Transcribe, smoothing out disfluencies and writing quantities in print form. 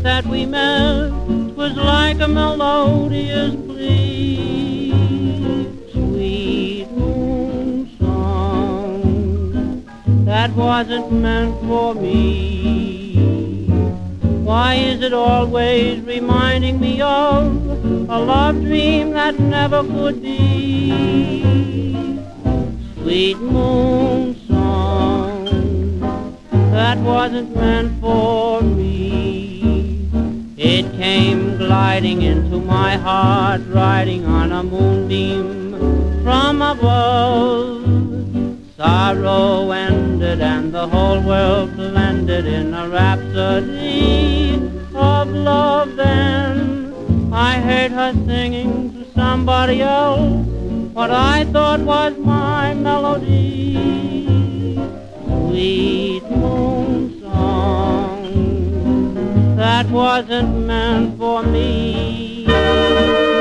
that we met was like a melodious plea. Sweet moon song that wasn't meant for me. Why is it always reminding me of a love dream that never could be? Sweet moon song that wasn't meant for me. It came gliding into my heart, riding on a moonbeam from above. Sorrow ended and the whole world blended in a rhapsody of love. Then I heard her singing to somebody else what I thought was my melody. Sweet moon song that wasn't meant for me.